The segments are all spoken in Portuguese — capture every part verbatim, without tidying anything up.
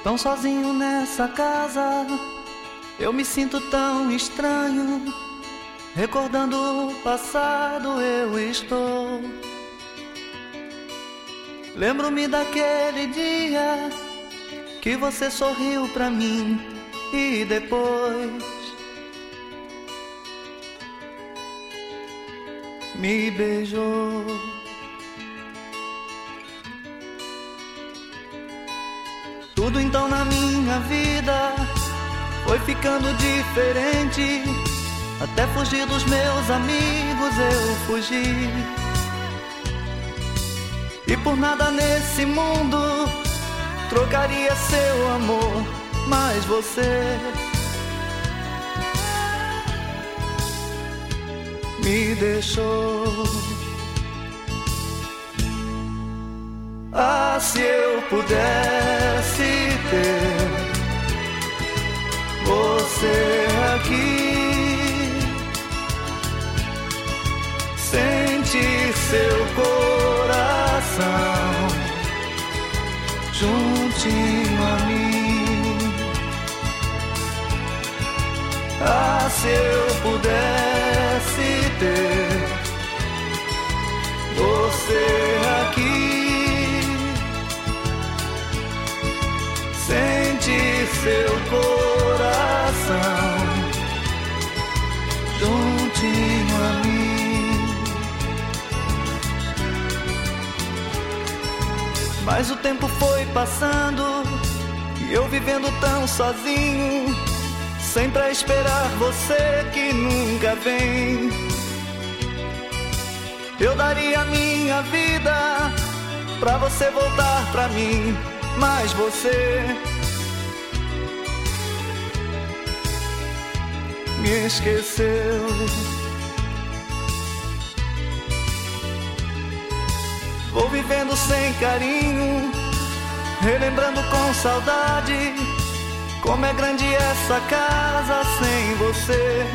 Tão sozinho nessa casa, eu me sinto tão estranho. Recordando o passado eu estou. Lembro-me daquele dia que você sorriu pra mim e depois me beijou. Tudo então na minha vida foi ficando diferente. Até fugir dos meus amigos eu fugi. E por nada nesse mundo trocaria seu amor, mas você me deixou. Ah, se eu pudesse ter você aqui, sentir seu coração juntinho a mim. Ah, se eu pudesse ter você aqui, sentir seu coração juntinho a mim. Mas o tempo foi passando e eu vivendo tão sozinho, sempre a esperar você que nunca vem. Eu daria minha vida pra você voltar pra mim, mas você me esqueceu. Vou vivendo sem carinho, relembrando com saudade como é grande essa casa sem você.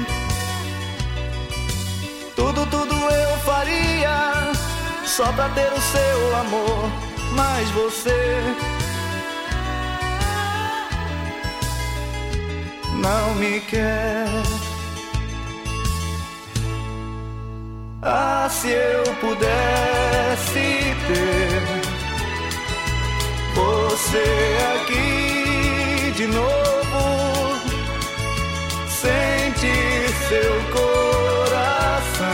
Tudo, tudo eu faria só pra ter o seu amor, mas você não me quer. Ah, se eu pudesse ter você aqui de novo, sentir seu coração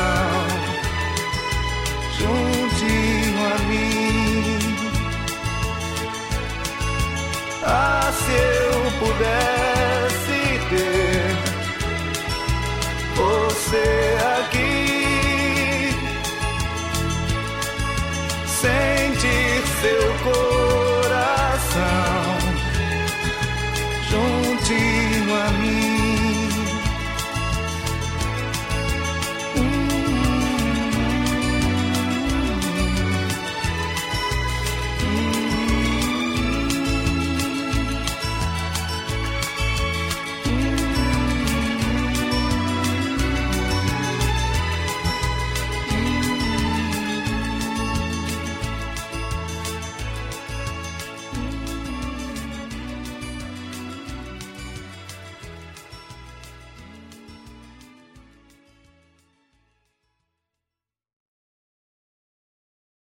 juntinho a mim. Ah, se eu pudesse